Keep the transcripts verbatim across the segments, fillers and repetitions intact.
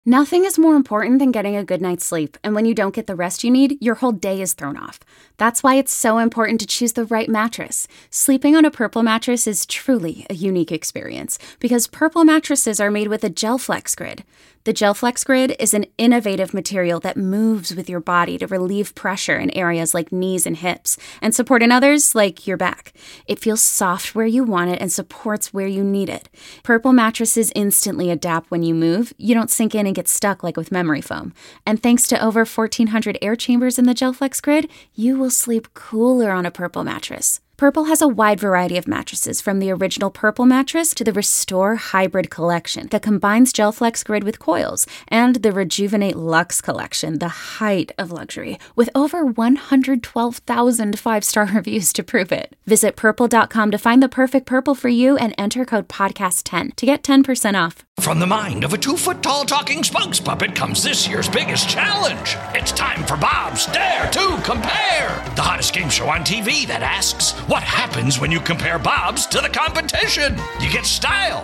Nothing is more important than getting a good night's sleep, and when you don't get the rest you need, your whole day is thrown off. That's why it's so important to choose the right mattress. Sleeping on a Purple mattress is truly a unique experience, because Purple mattresses are made with a GelFlex Grid. The GelFlex Grid is an innovative material that moves with your body to relieve pressure in areas like knees and hips, and support in others like your back. It feels soft where you want it and supports where you need it. Purple mattresses instantly adapt when you move. You don't sink in and get stuck like with memory foam. And thanks to over fourteen hundred air chambers in the GelFlex Grid, you will sleep cooler on a Purple mattress. Purple has a wide variety of mattresses, from the original Purple mattress to the Restore Hybrid collection that combines GelFlex Grid with coils, and the Rejuvenate Luxe collection, the height of luxury, with over one hundred twelve thousand five-star reviews to prove it. Visit purple dot com to find the perfect Purple for you and enter code podcast ten to get ten percent off. From the mind of a two-foot-tall talking spokes puppet comes this year's biggest challenge. It's time for Bob's Dare to Compare, the hottest game show on T V that asks, what happens when you compare Bob's to the competition? You get style.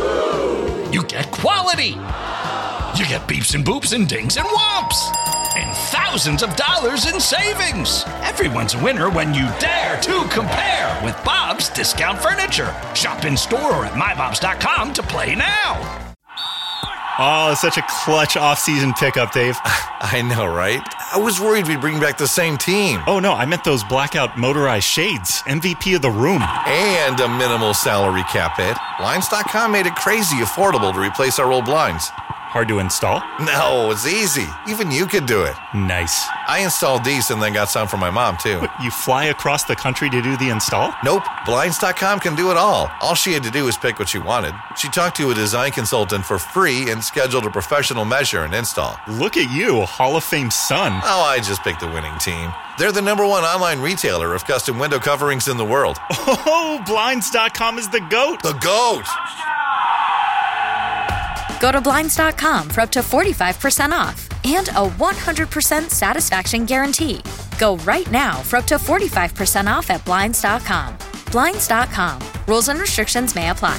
You get quality. You get beeps and boops and dings and whomps. And thousands of dollars in savings. Everyone's a winner when you dare to compare with Bob's Discount Furniture. Shop in store or at my bobs dot com to play now. Oh, such a clutch off-season pickup, Dave. I know, right? I was worried we'd bring back the same team. Oh, no, I meant those blackout motorized shades. M V P of the room. And a minimal salary cap hit. Blinds dot com made it crazy affordable to replace our old blinds. Hard to install? No, it's easy. Even you could do it. Nice. I installed these and then got some for my mom, too. What, you fly across the country to do the install? Nope. Blinds dot com can do it all. All she had to do was pick what she wanted. She talked to a design consultant for free and scheduled a professional measure and install. Look at you, Hall of Fame son. Oh, I just picked the winning team. They're the number one online retailer of custom window coverings in the world. Oh, Blinds dot com is the GOAT. The GOAT! Go to Blinds dot com for up to forty-five percent off and a one hundred percent satisfaction guarantee. Go right now for up to forty-five percent off at Blinds dot com. Blinds dot com. Rules and restrictions may apply.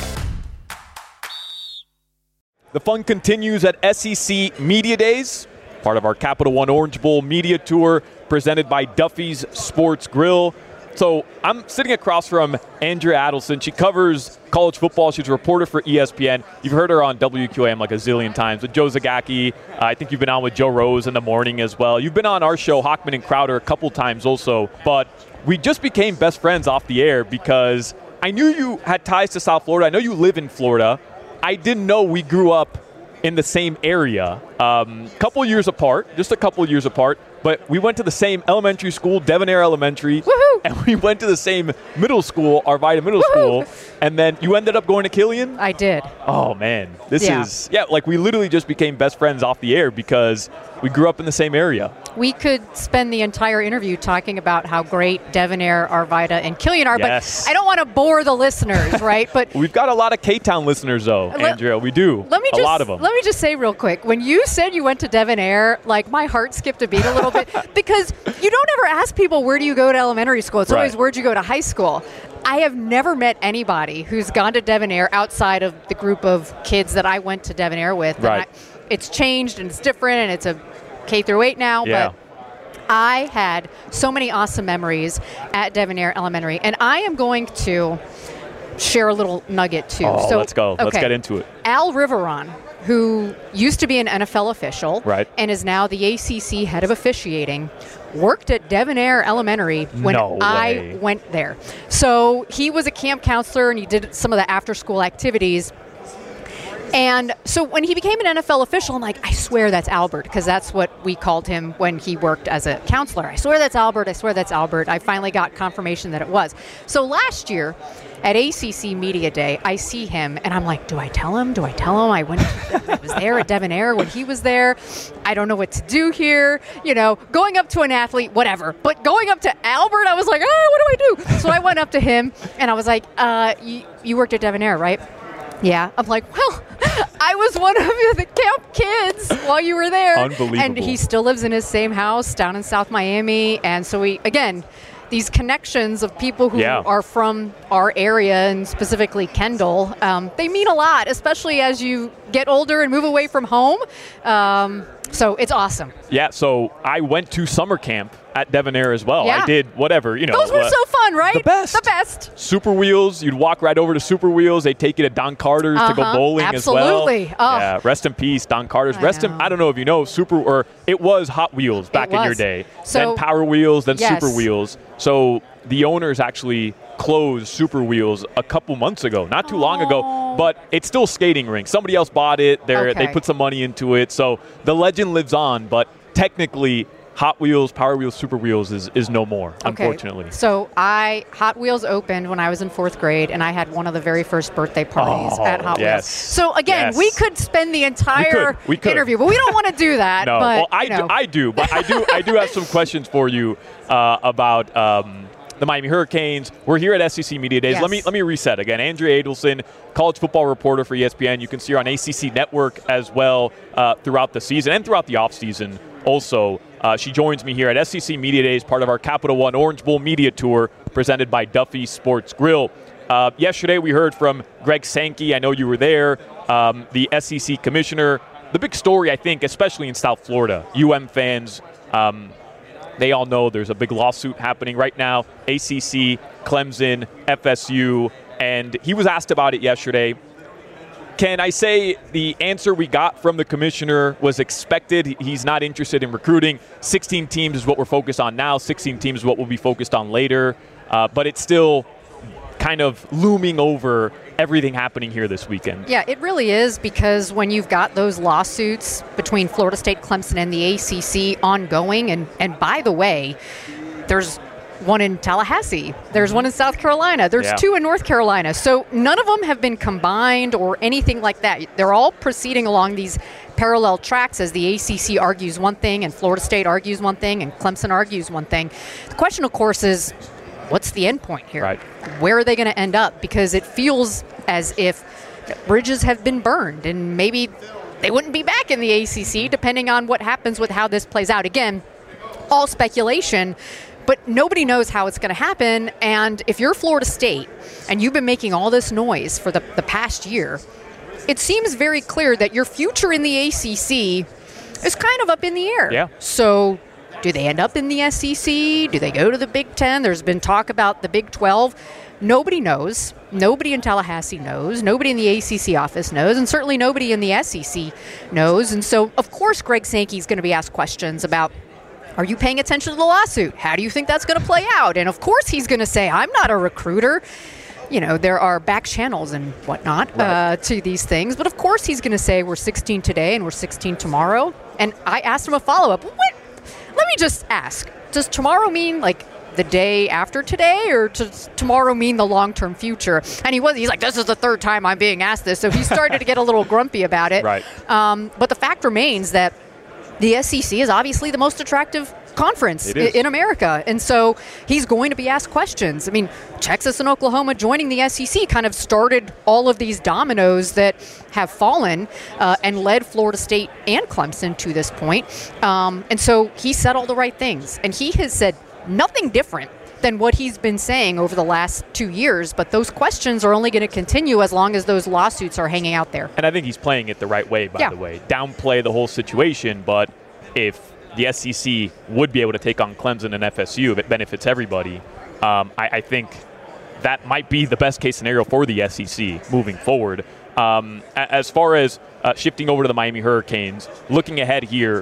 The fun continues at S E C Media Days, part of our Capital One Orange Bowl media tour presented by Duffy's Sports Grill. So I'm sitting across from Andrea Adelson. She covers college football. She's a reporter for E S P N. You've heard her on W Q A M like a zillion times with Joe Zagacki. Uh, I think you've been on with Joe Rose in the morning as well. You've been on our show, Hockman and Crowder, a couple times also. But we just became best friends off the air because I knew you had ties to South Florida. I know you live in Florida. I didn't know we grew up in the same area. Um, couple years apart, just a couple years apart. But we went to the same elementary school, Devonair Elementary, Woohoo! And we went to the same middle school, Arvida Middle Woohoo! School, and then you ended up going to Killian? I did. Oh, man. This Yeah. is, yeah, like we literally just became best friends off the air because we grew up in the same area. We could spend the entire interview talking about how great Devonair, Arvida, and Killian are, Yes. but I don't want to bore the listeners, right? But We've got a lot of K-Town listeners, though, Let- Andrea. We do. Let me a just, lot of them. Let me just say real quick, when you said you went to Devonair, like my heart skipped a beat a little bit because you don't ever ask people, where do you go to elementary school? It's Right. always, where'd you go to high school? I have never met anybody who's gone to Devonair outside of the group of kids that I went to Devonair with. And Right. I, it's changed and it's different and it's a K through eight now, Yeah. but I had so many awesome memories at Devonair Elementary, and I am going to share a little nugget too. Oh, so, let's go. Let's okay. get into it. Al Riveron, who used to be an N F L official Right. and is now the A C C head of officiating, worked at Devonair Elementary when No I way. went there. So he was a camp counselor and he did some of the after-school activities. And so when he became an N F L official, I'm like, I swear that's Albert, because that's what we called him when he worked as a counselor. I swear that's Albert. I swear that's Albert. I finally got confirmation that it was. So last year at A C C Media Day, I see him, and I'm like, do I tell him? Do I tell him I went? I was there at Devonair when he was there. I don't know what to do here. You know, going up to an athlete, whatever. But going up to Albert, I was like, ah, what do I do? So I went up to him, and I was like, uh, you, you worked at Devonair, right? Yeah. I'm like, well, I was one of the camp kids while you were there. Unbelievable. And he still lives in his same house down in South Miami. And so we, again, these connections of people who yeah. are from our area, and specifically Kendall, um, they mean a lot, especially as you get older and move away from home. Um, so it's awesome. Yeah, so I went to summer camp at Devonair as well. Yeah. I did whatever, you know. Those were uh, so fun, right? The best. The best. Super Wheels, you'd walk right over to Super Wheels. They'd take you to Don Carter's uh-huh. to go bowling Absolutely. as well. Oh. Yeah, rest in peace, Don Carter's. I rest know. in, I don't know if you know, Super, or it was Hot Wheels back It in your was. day. So, then Power Wheels, then yes. Super Wheels. So the owners actually closed Super Wheels a couple months ago, not too long ago, but it's still skating rink. Somebody else bought it. They're, Okay. They put some money into it. So the legend lives on, but technically Hot Wheels, Power Wheels, Super Wheels is, is no more, Okay. unfortunately. So I Hot Wheels opened when I was in fourth grade, and I had one of the very first birthday parties Oh, at Hot yes. Wheels. So again, Yes. we could spend the entire We could. We could. interview, but we don't want to do that. No, but, well, I you know. do, I do, but I do, I do have some questions for you uh, about um, the Miami Hurricanes. We're here at S E C Media Days. Yes. Let me let me reset again. Andrea Adelson, college football reporter for E S P N. You can see her on A C C Network as well uh, throughout the season and throughout the offseason also. Uh, she joins me here at S E C Media Days, part of our Capital One Orange Bowl Media Tour presented by Duffy Sports Grill. Uh, yesterday we heard from Greg Sankey. I know you were there, um, the S E C commissioner. The big story, I think, especially in South Florida, U M fans, um, they all know there's a big lawsuit happening right now. A C C, Clemson, F S U, and he was asked about it yesterday. Can I say the answer we got from the commissioner was expected? He's not interested in recruiting. sixteen teams is what we're focused on now. sixteen teams is what we'll be focused on later. Uh, but it's still kind of looming over everything happening here this weekend. Yeah, it really is, because when you've got those lawsuits between Florida State, Clemson, and the A C C ongoing, and, and by the way, there's one in Tallahassee, there's one in South Carolina, there's Yeah. two in North Carolina. So none of them have been combined or anything like that. They're all proceeding along these parallel tracks as the A C C argues one thing and Florida State argues one thing and Clemson argues one thing. The question, of course, is what's the end point here? Right. Where are they going to end up? Because it feels as if bridges have been burned, and maybe they wouldn't be back in the A C C depending on what happens with how this plays out. Again, all speculation, but nobody knows how it's going to happen. And if you're Florida State and you've been making all this noise for the, the past year, it seems very clear that your future in the A C C is kind of up in the air. Yeah. So do they end up in the S E C? Do they go to the Big Ten? There's been talk about the Big twelve. Nobody knows. Nobody in Tallahassee knows. Nobody in the A C C office knows. And certainly nobody in the S E C knows. And so, of course, Greg Sankey is going to be asked questions about, are you paying attention to the lawsuit? How do you think that's going to play out? And, of course, he's going to say, I'm not a recruiter. You know, there are back channels and whatnot Right. uh, to these things. But, of course, he's going to say we're sixteen today and we're sixteen tomorrow. And I asked him a follow-up. What? Let me just ask. Does tomorrow mean, like, the day after today, or does tomorrow mean the long-term future? And he was, he's like, this is the third time I'm being asked this. So he started to get a little grumpy about it. Right. Um, but the fact remains that the S E C is obviously the most attractive conference It is. in America. And so he's going to be asked questions. I mean, Texas and Oklahoma joining the S E C kind of started all of these dominoes that have fallen uh, and led Florida State and Clemson to this point. Um, and so he said all the right things. And he has said nothing different than what he's been saying over the last two years. But those questions are only going to continue as long as those lawsuits are hanging out there. And I think he's playing it the right way, by Yeah. the way. Downplay the whole situation, but if the S E C would be able to take on Clemson and F S U, if it benefits everybody, um, I, I think that might be the best case scenario for the S E C moving forward. Um, a- as far as uh, shifting over to the Miami Hurricanes, looking ahead here,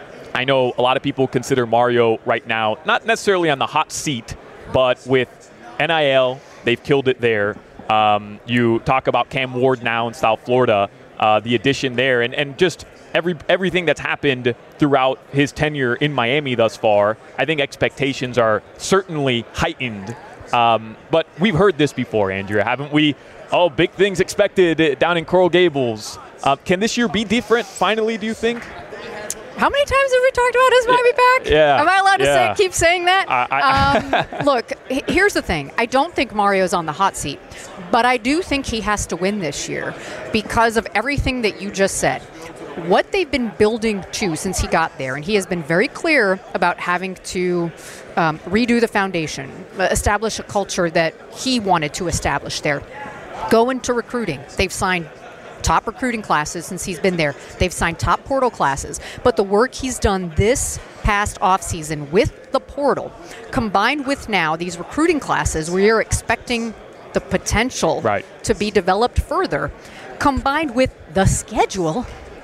I know a lot of people consider Mario right now not necessarily on the hot seat, but with N I L, they've killed it there. Um, you talk about Cam Ward now in South Florida, uh, the addition there, and, and just every everything that's happened throughout his tenure in Miami thus far. I think expectations are certainly heightened. Um, but we've heard this before, Andrea, haven't we? Oh, big things expected down in Coral Gables. Uh, can this year be different finally, do you think? How many times have we talked about his Miami back? Yeah. Am I allowed to Yeah. say keep saying that? I- I- um, look, h- here's the thing. I don't think Mario's on the hot seat, but I do think he has to win this year because of everything that you just said. what they've been building to since he got there, and he has been very clear about having to um, redo the foundation, establish a culture that he wanted to establish there. Go into recruiting. They've signed top recruiting classes since he's been there. They've signed top portal classes. But the work he's done this past offseason with the portal, combined with now these recruiting classes where you're expecting the potential right. to be developed further, combined with the schedule,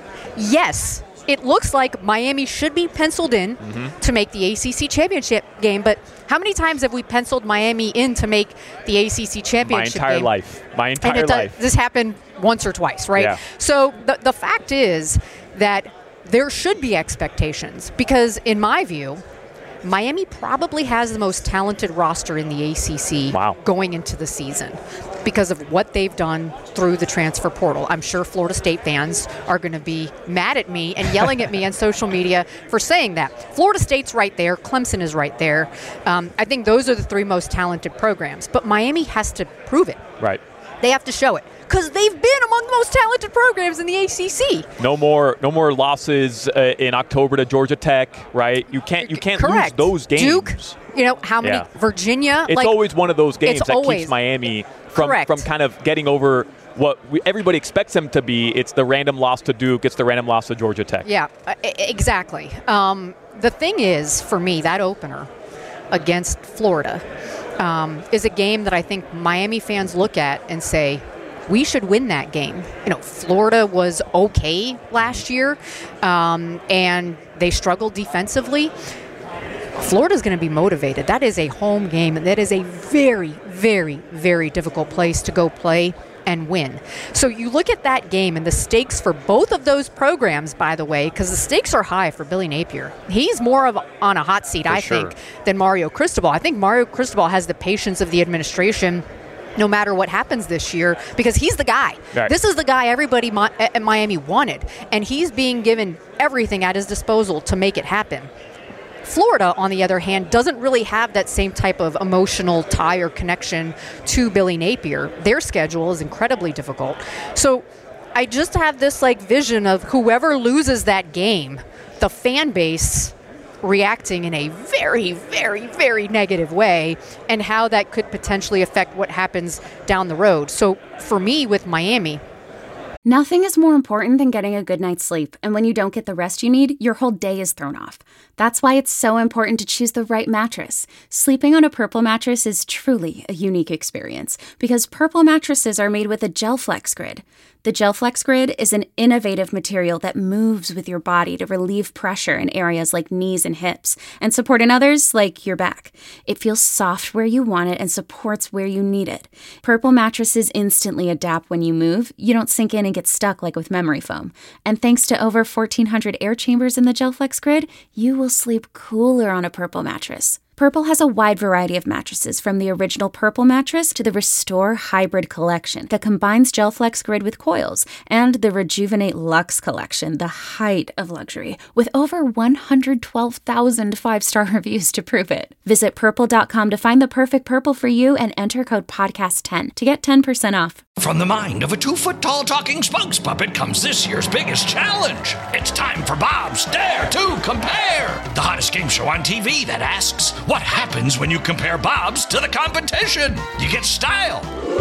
yes, it looks like Miami should be penciled in mm-hmm. to make the A C C championship game. But how many times have we penciled Miami in to make the A C C championship game? My entire game? life. My entire and it life. Does, this happened once or twice, right? Yeah. So the, the fact is that there should be expectations because, in my view, Miami probably has the most talented roster in the A C C wow. going into the season because of what they've done through the transfer portal. I'm sure Florida State fans are going to be mad at me and yelling at me on social media for saying that. Florida State's right there. Clemson is right there. Um, I think those are the three most talented programs. But Miami has to prove it. Right. They have to show it. Because they've been among the most talented programs in the A C C. No more, no more losses uh, in October to Georgia Tech, right? You can't, you can't Correct. lose those games. Duke, you know how many? Yeah. Virginia. It's like, always one of those games that always, keeps Miami from correct. from kind of getting over what we, everybody expects them to be. It's the random loss to Duke. It's the random loss to Georgia Tech. Yeah, exactly. Um, the thing is, for me, that opener against Florida um, is a game that I think Miami fans look at and say, we should win that game. You know, Florida was okay last year, um, and they struggled defensively. Florida's going to be motivated. That is a home game, and that is a very, very, very difficult place to go play and win. So you look at that game and the stakes for both of those programs, by the way, because the stakes are high for Billy Napier. He's more of on a hot seat, for I sure. think, than Mario Cristobal. I think Mario Cristobal has the patience of the administration no matter what happens this year, because he's the guy. Right. This is the guy everybody mi- at Miami wanted, and he's being given everything at his disposal to make it happen. Florida, on the other hand, doesn't really have that same type of emotional tie or connection to Billy Napier. Their schedule is incredibly difficult. So I just have this like vision of whoever loses that game, the fan base reacting in a very, very, very negative way, and how that could potentially affect what happens down the road. So for me with Miami, nothing is more important than getting a good night's sleep, and when you don't get the rest you need, your whole day is thrown off. That's why it's so important to choose the right mattress. Sleeping on a Purple mattress is truly a unique experience, because Purple mattresses are made with a GelFlex Grid. The GelFlex Grid is an innovative material that moves with your body to relieve pressure in areas like knees and hips, and support in others like your back. It feels soft where you want it and supports where you need it. Purple mattresses instantly adapt when you move. You don't sink in and get stuck like with memory foam. And thanks to over fourteen hundred air chambers in the GelFlex Grid, you will sleep cooler on a Purple mattress. Purple has a wide variety of mattresses, from the original Purple mattress to the Restore Hybrid collection that combines GelFlex Grid with coils, and the Rejuvenate Luxe collection, the height of luxury, with over one hundred twelve thousand five-star reviews to prove it. Visit purple dot com to find the perfect Purple for you and enter code podcast ten to get ten percent off. From the mind of a two-foot-tall talking spokes puppet comes this year's biggest challenge. It's time for Bob's Dare to Compare, the hottest game show on T V that asks, what happens when you compare Bob's to the competition? You get style.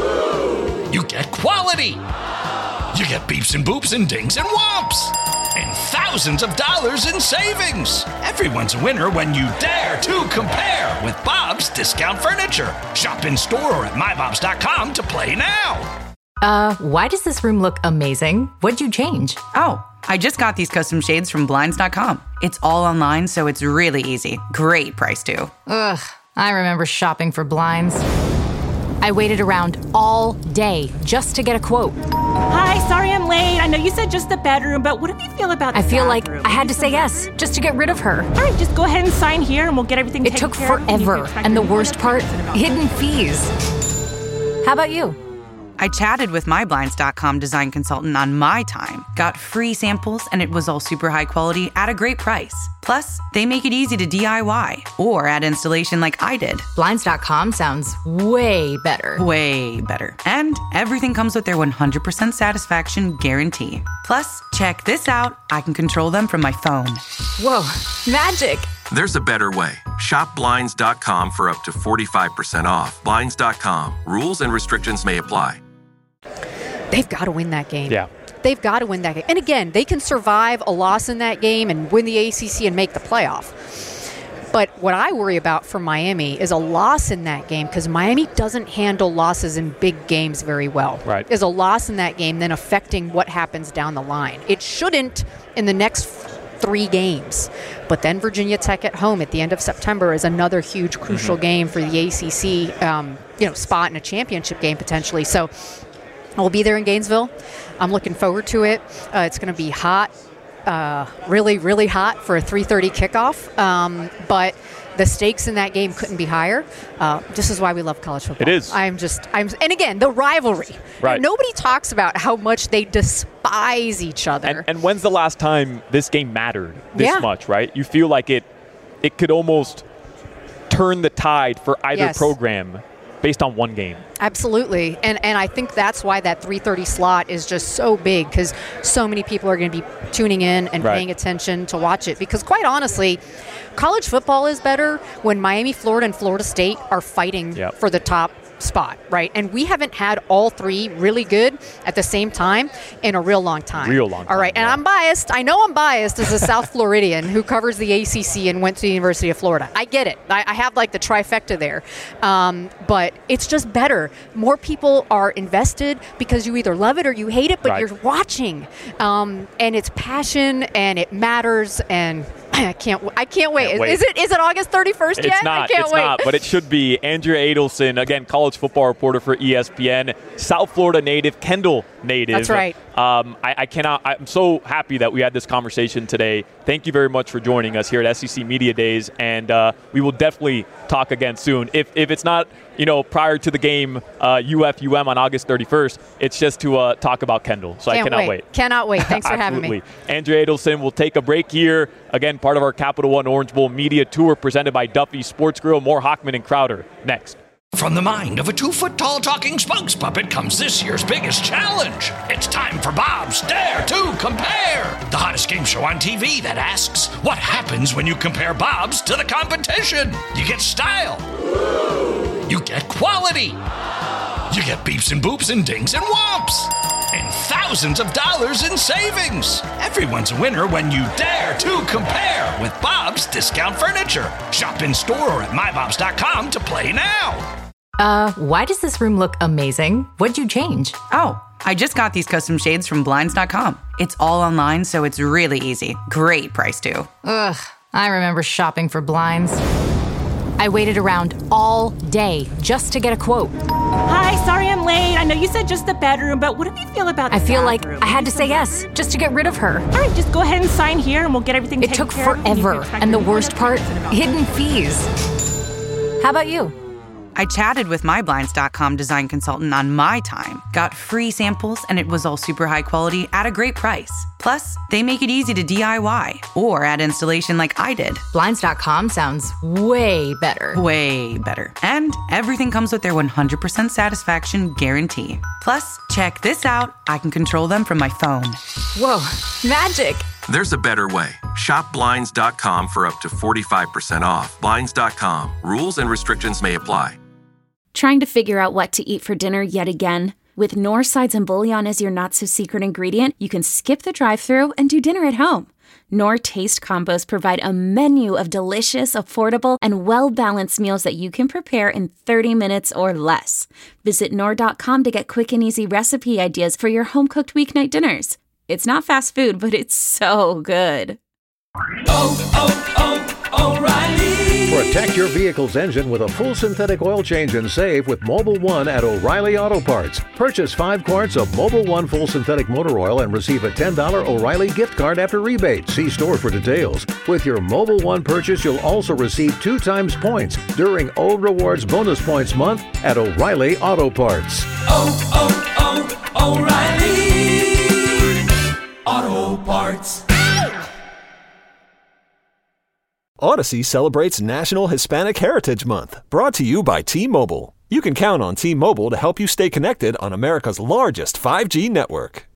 You get quality. You get beeps and boops and dings and whomps. And thousands of dollars in savings. Everyone's a winner when you dare to compare with Bob's Discount Furniture. Shop in store or at my bobs dot com to play now. Uh, why does this room look amazing? What'd you change? Oh, I just got these custom shades from blinds dot com. It's all online, so it's really easy. Great price, too. Ugh, I remember shopping for blinds. I waited around all day just to get a quote. Hi, sorry I'm late. I know you said just the bedroom, but what do you feel about the I feel bathroom? like I had to say yes just to get rid of her. All right, just go ahead and sign here and we'll get everything It taken took care of. forever, and the worst part, hidden fees. How about you? I chatted with my Blinds dot com design consultant on my time, got free samples, and it was all super high quality at a great price. Plus, they make it easy to D I Y or add installation like I did. Blinds dot com sounds way better. Way better. And everything comes with their one hundred percent satisfaction guarantee. Plus, check this out. I can control them from my phone. Whoa, magic. There's a better way. Shop Blinds dot com for up to forty-five percent off. Blinds dot com. Rules and restrictions may apply. They've got to win that game. Yeah. They've got to win that game. And again, they can survive a loss in that game and win the A C C and make the playoff. But what I worry about for Miami is a loss in that game, because Miami doesn't handle losses in big games very well. Right. Is a loss in that game then affecting what happens down the line? It shouldn't in the next three games. But then Virginia Tech at home at the end of September is another huge, crucial mm-hmm. game for the A C C um, you know, spot in a championship game potentially. So I'll be there in Gainesville. I'm looking forward to it. Uh, it's going to be hot, uh, really, really hot for a three thirty kickoff. Um, but the stakes in that game couldn't be higher. Uh, this is why we love college football. It is. I'm just, I'm, and again, the rivalry. Right. Nobody talks about how much they despise each other. And, and when's the last time this game mattered this yeah. much, right? You feel like it, it could almost turn the tide for either yes. program based on one game. Absolutely. And and I think that's why that three thirty slot is just so big, because so many people are going to be tuning in and right. paying attention to watch it. Because quite honestly, college football is better when Miami, Florida, and Florida State are fighting yep. for the top spot, right? And we haven't had all three really good at the same time in a real long time. Real long time. All right. And yeah. I'm biased. I know I'm biased as a South Floridian who covers the A C C and went to the University of Florida. I get it. I, I have like the trifecta there. Um, but it's just better. More people are invested because you either love it or you hate it, but right. you're watching. Um, and it's passion and it matters, and I can't. I can't wait. Can't wait. Is it? Is it August thirty-first yet? It's not. I can't it's wait. not. But it should be. Andrea Adelson, again, college football reporter for E S P N, South Florida native, Kendall native. That's right. Um, I, I cannot. I'm so happy that we had this conversation today. Thank you very much for joining us here at S E C Media Days, and uh, we will definitely talk again soon. If if it's not, you know, prior to the game, uh, U F U M on August thirty-first, it's just to uh, talk about Kendall. So Can't I cannot wait. wait. Cannot wait. Thanks for having me. Andrea Adelson will take a break here. Again, part of our Capital One Orange Bowl media tour presented by Duffy's Sports Grill. More Hockman and Crowder next. From the mind of a two-foot-tall talking spokes puppet comes this year's biggest challenge. It's time for Bob's Dare to Compare, the hottest game show on T V that asks, what happens when you compare Bob's to the competition? You get style. You get quality. You get beeps and boops and dings and whomps. And thousands of dollars in savings. Everyone's a winner when you dare to compare with Bob's Discount Furniture. Shop in store or at my bobs dot com to play now. Uh, why does this room look amazing? What'd you change? Oh, I just got these custom shades from Blinds dot com. It's all online, so it's really easy. Great price, too. Ugh, I remember shopping for blinds. I waited around all day just to get a quote. Hi, sorry I'm late. I know you said just the bedroom, but what do you feel about the I feel bathroom? like I had to say yes just to get rid of her. All right, just go ahead and sign here and we'll get everything It taken took care of. forever, and the worst part, hidden fees. How about you? I chatted with my Blinds dot com design consultant on my time, got free samples, and it was all super high quality at a great price. Plus, they make it easy to D I Y or add installation like I did. Blinds dot com sounds way better. Way better. And everything comes with their one hundred percent satisfaction guarantee. Plus, check this out. I can control them from my phone. Whoa, magic. There's a better way. Shop Blinds dot com for up to forty-five percent off. Blinds dot com. Rules and restrictions may apply. Trying to figure out what to eat for dinner yet again? With Knorr sides and bouillon as your not-so-secret ingredient, you can skip the drive-thru and do dinner at home. Knorr Taste Combos provide a menu of delicious, affordable, and well-balanced meals that you can prepare in thirty minutes or less. Visit Knorr dot com to get quick and easy recipe ideas for your home-cooked weeknight dinners. It's not fast food, but it's so good. Oh, oh, oh, O'Reilly. Protect your vehicle's engine with a full synthetic oil change and save with Mobil one at O'Reilly Auto Parts. Purchase five quarts of Mobil one full synthetic motor oil and receive a ten dollars O'Reilly gift card after rebate. See store for details. With your Mobil one purchase, you'll also receive two times points during O Rewards Bonus Points Month at O'Reilly Auto Parts. Oh, oh, oh, O'Reilly Auto Parts. Odyssey celebrates National Hispanic Heritage Month, brought to you by T-Mobile. You can count on T-Mobile to help you stay connected on America's largest five G network.